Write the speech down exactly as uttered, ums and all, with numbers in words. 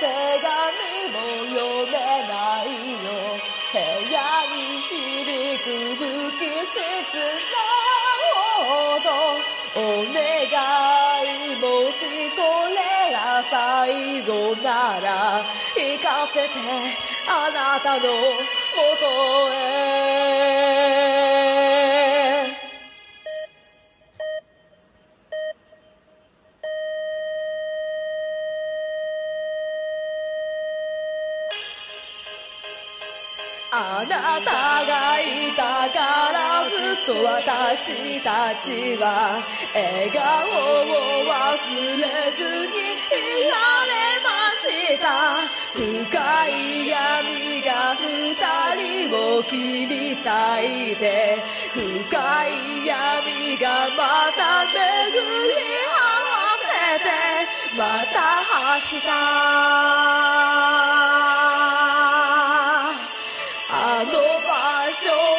手紙も読めないよ部屋に響く不吉な音お願いもしこれが最後なら行かせてあなたの元へあなたがいたからずっと私たちは笑顔を忘れずにいられました深い闇が二人を切り裂いて深い闇がまた巡り合わせてまた明日あの場所